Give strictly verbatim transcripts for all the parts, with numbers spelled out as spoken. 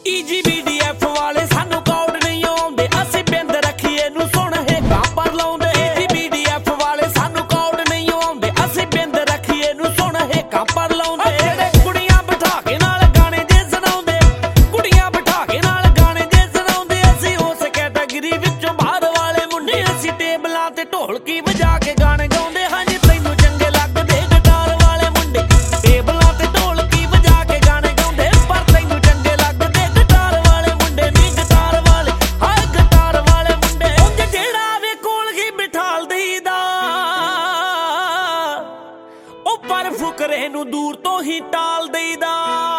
Easy ਬੀਡੀਐਫ ਵਾਲੇ ਸਾਨੂੰ ਕੌਡ ਨਹੀਂ ਆਉਂਦੇ, ਅਸੀਂ ਬਿੰਦ ਰੱਖੀਏ ਨੂੰ ਸੁਣ ਹੇਕਾਂ ਪਰ ਲਾਉਂਦੇ। ਈਜੀ ਬੀਡੀਐਫ ਵਾਲੇ ਸਾਨੂੰ ਕੌਡ ਨਹੀਂ ਆਉਂਦੇ, ਅਸੀਂ ਬਿੰਦ ਰੱਖੀਏ ਨੂੰ ਸੁਣ ਹੇਕਾਂ ਪਰ ਲਾਉਂਦੇ। ਜਿਹੜੇ ਕੁੜੀਆਂ ਬਿਠਾ ਕੇ ਨਾਲ ਗਾਣੇ ਜੇ ਸੁਣਾਉਂਦੇ, ਕੁੜੀਆਂ ਬਿਠਾ ਕੇ ਨਾਲ ਗਾਣੇ ਜੇ ਸੁਣਾਉਂਦੇ, ਅਸੀਂ ਉਸ ਕੈਟਾਗਰੀ ਵਿੱਚੋਂ ਬਾਹਰ ਵਾਲੇ ਮੁੰਡੇ। ਅਸੀਂ ਟੇਬਲਾਂ ਤੇ ਢੋਲਕੀ ਵਜਾ ਕੇ ਗਾਣੇ ਗਾਉਂਦੇ। ਹਾਂਜੀ ਤੈਨੂੰ ਚੰਗੇ ਲੱਗਦੇ ਗਿਟਾਰ ਵਾਲੇ ਮੁੰਡੇ, ਟੇਬਲਾਂ ਤੇ ਢੋਲਕੀ ਵਜਾ ਕੇ ਗਾਣੇ ਗਾਉਂਦੇ, ਪਰ ਤੈਨੂੰ ਚੰਗੇ ਲੱਗਦੇ ਗਿਟਾਰ ਵਾਲੇ ਮੁੰਡੇ ਨੀ ਗਿਟਾਰ ਵਾਲੇ, ਹਾਏ ਗਿਟਾਰ ਵਾਲੇ ਮੁੰਡੇ। ਉਂਝ ਜਿਹੜਾ ਵੇ ਕੋਲ ਹੀ ਬਿਠਾਲ ਦੇਈਦਾ, ਉਹ ਪਰ ਫੁਕਰੇ ਨੂੰ ਦੂਰ ਤੋਂ ਹੀ ਟਾਲ ਦੇਈਦਾ।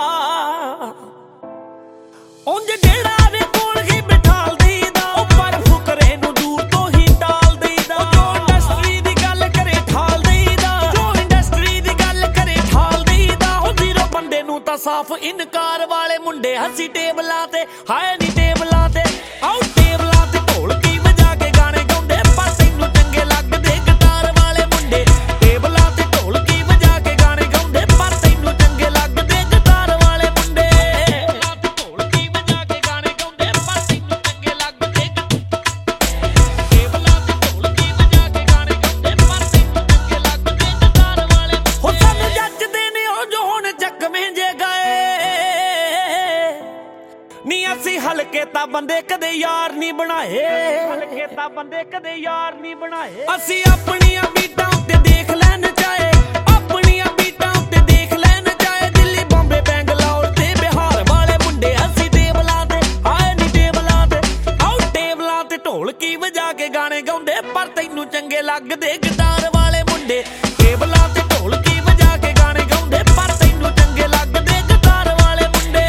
ਉਂਝ ਜਿਹੜਾ ਵੇ ਕੋਲ ਹੀ ਬਿਠਾਲ ਦੇਈਦਾ, ਉਹ ਪਰ ਫੁਕਰੇ ਨੂੰ ਦੂਰ ਤੋਂ ਹੀ ਟਾਲ ਦੇਈਦਾ। ਜੋ ਇੰਡਸਟਰੀ ਦੀ ਗੱਲ ਕਰੇ ਠਾਲ ਦੇਈਦਾ, ਜੋ ਇੰਡਸਟਰੀ ਦੀ ਗੱਲ ਕਰੇ ਠਾਲ ਦੇਈਦਾ। ਉਹ ਜ਼ੀਰੋ ਬੰਦੇ ਨੂੰ ਤਾਂ ਸਾਫ਼ ਇਨਕਾਰ ਵਾਲੇ ਮੁੰਡੇ। ਹੱਸੀ ਟੇਬਲਾਂ ਤੇ ਹਾਏ ਨੀ ਟੇਬਲਾਂ ਤੇ, ਆਓ ਟੇਬਲਾਂ ਤੇ ਢੋਲਕੀ ਵਜਾ ਕੇ ਗਾਣੇ ਗਾਉਂਦੇ, ਪਰ ਤੈਨੂੰ ਚੰਗੇ ਲੱਗਦੇ ਗਿਟਾਰ ਵਾਲੇ ਮੁੰਡੇ। ਟੇਬਲਾਂ ਤੇ ਢੋਲਕੀ ਵਜਾ ਕੇ ਗਾਣੇ ਗਾਉਂਦੇ, ਪਰ ਤੈਨੂੰ ਚੰਗੇ ਲੱਗਦੇ ਗਿਟਾਰ ਵਾਲੇ ਮੁੰਡੇ। ਟੇਬਲਾਂ ਤੇ ਢੋਲਕੀ ਵਜਾ ਕੇ ਗਾਣੇ ਗਾਉਂਦੇ, ਪਰ ਤੈਨੂੰ ਚੰਗੇ ਲੱਗਦੇ, ਟੇਬਲਾਂ ਤੇ ਢੋਲਕੀ ਵਜਾ ਕੇ ਗਾਣੇ ਗਾਉਂਦੇ, ਪਰ ਤੈਨੂੰ ਚੰਗੇ ਲੱਗਦੇ ਗਿਟਾਰ ਵਾਲੇ। ਹੋ ਸਾਨੂੰ ਜੱਜਦੇ ਨੇ ਉਹ ਜੋ ਹੁਣ ਚੱਕਵੇਂ ਜੇ ਗਏ ਨੀ, ਅਸੀਂ ਹਲਕੇ ਤਾਂ ਬੰਦੇ ਕਦੇ ਯਾਰ ਨਹੀਂ ਬਣਾਏ, ਹਲਕੇ ਤਾਂ ਬੰਦੇ ਕਦੇ ਯਾਰ ਨਹੀਂ ਬਣਾਏ। ਅਸੀਂ ਆਪਣੀਆਂ ਬੀਟਾਂ ਉੱਤੇ ਦੇਖ ਲੈਣ ਚਾਹੇ, ਆਪਣੀਆਂ ਬੀਟਾਂ ਉੱਤੇ ਦੇਖ ਲੈਣ ਚਾਹੇ, ਦਿੱਲੀ ਬੰਬੇ ਬੈਂਗਲੌਰ ਤੇ ਬਿਹਾਰ ਵਾਲੇ ਮੁੰਡੇ। ਅਸੀਂ ਟੇਬਲਾਂ ਤੇ ਹਾਏ ਨੀ ਟੇਬਲਾਂ ਤੇ, ਆਓ ਟੇਬਲਾਂ ਤੇ ਢੋਲਕੀ ਵਜਾ ਕੇ ਗਾਣੇ ਗਾਉਂਦੇ, ਪਰ ਤੈਨੂੰ ਚੰਗੇ ਲੱਗਦੇ ਗਿਟਾਰ ਵਾਲੇ ਮੁੰਡੇ। ਟੇਬਲਾਂ ਤੇ ਢੋਲਕੀ ਵਜਾ ਕੇ ਗਾਣੇ ਗਾਉਂਦੇ, ਪਰ ਤੈਨੂੰ ਚੰਗੇ ਲੱਗਦੇ ਗਿਟਾਰ ਵਾਲੇ ਮੁੰਡੇ।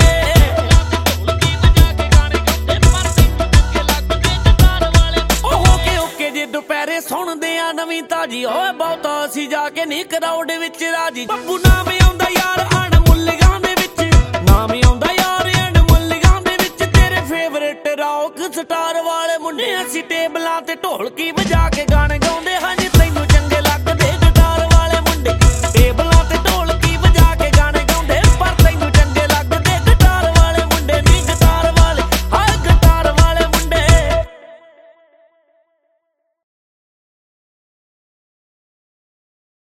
ਦੁਪਹਿਰੇ ਸੁਣਦੇ ਆ ਨਵੀਂ ਤਾਜੀ, ਓਏ ਬਹੁਤਾ ਅਸੀਂ ਜਾ ਕੇ ਨੀ ਕਰਾਊਡ ਵਿੱਚ ਰਾਜੀ। ਬੱਬੂ ਨਾਮ ਆਉਂਦਾ ਯਾਰ ਅਣਮੁੱਲਿਆਂ ਦੇ ਵਿੱਚ, ਨਾਮ ਆਉਂਦਾ ਯਾਰ ਅਣਮੁੱਲਿਆਂ ਦੇ ਵਿੱਚ। ਤੇਰੇ ਫੇਵਰੇਟ ਰੌਕ ਸਟਾਰ ਵਾਲੇ ਮੁੰਡੇ। ਅਸੀਂ ਟੇਬਲਾਂ ਤੇ ਢੋਲਕੀ ਵਜਾ